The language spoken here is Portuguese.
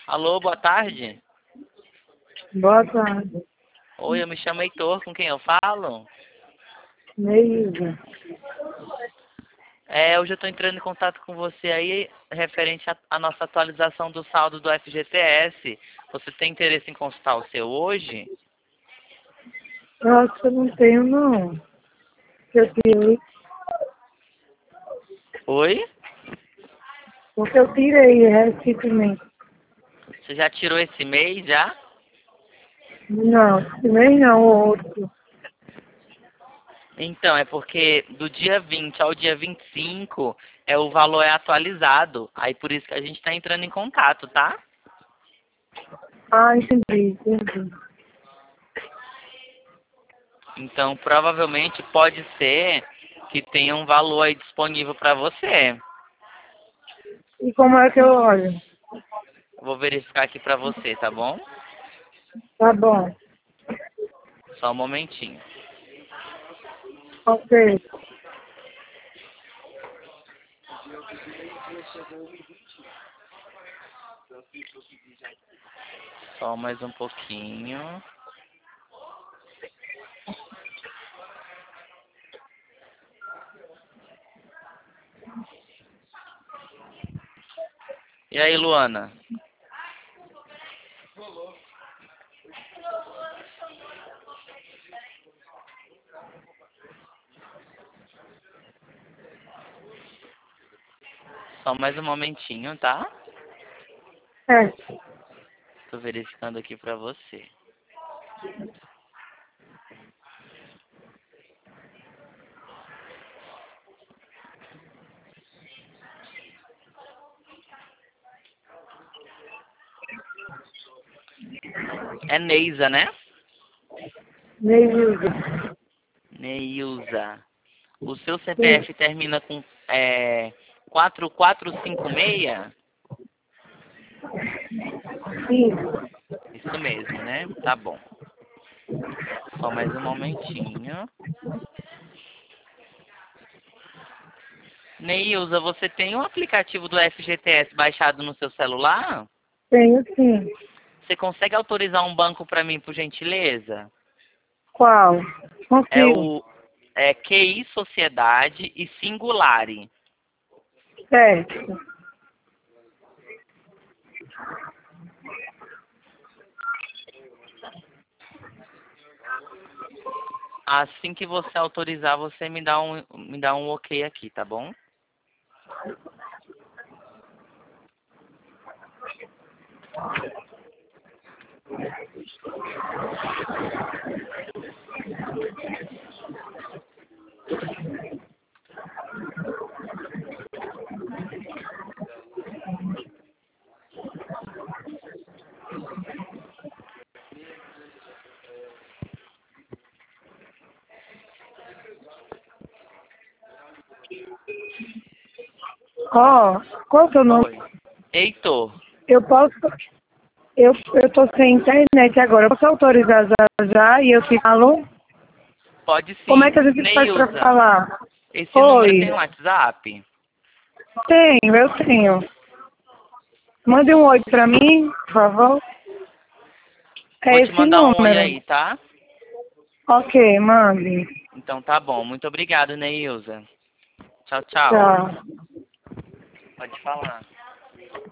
Alô, boa tarde. Boa tarde. Oi, eu me chamo Heitor, com quem eu falo? Neilza. Hoje eu estou entrando em contato com você aí, referente à nossa atualização do saldo do FGTS. Você tem interesse em consultar o seu hoje? Eu acho que eu não tenho, não. Eu tirei, Oi? porque eu tirei recentemente. Você já tirou esse mês já? Não, esse mês não, o outro. Então, é porque do dia 20 ao dia 25 o valor é atualizado. Aí por isso que a gente está entrando em contato, tá? Ah, entendi. Então, provavelmente pode ser que tenha um valor aí disponível para você. E como é que eu olho? Vou verificar aqui para você, tá bom? Tá bom. Só um momentinho. Ok. Só mais um pouquinho. E aí, Luana? Só mais um momentinho, tá? É. Tô verificando aqui pra você. É Neisa, né? Neilza. Neilza. O seu Sim. CPF termina com 4456? Sim. Isso mesmo, né? Tá bom. Só mais um momentinho. Neilza, você tem o aplicativo do FGTS baixado no seu celular? Tenho sim. Você consegue autorizar um banco para mim, por gentileza? Qual? É Consigo. o QI Sociedade e Singulari. Certo. Assim que você autorizar, você me dá um ok aqui, tá bom? Ó, qual é o seu nome? Oi. Heitor, Eu posso... Eu tô sem internet agora. Eu posso autorizar já e eu te falo? pode Como é sim. que a gente faz pra Neilza, falar? esse número Oi. tem WhatsApp? Eu tenho. Mande um oi pra mim, por favor. É Vou te esse mandar um oi número. aí, tá? Ok, mande. Então tá bom. Muito obrigado, Neilza. Tchau, tchau. Tchau. Pode falar.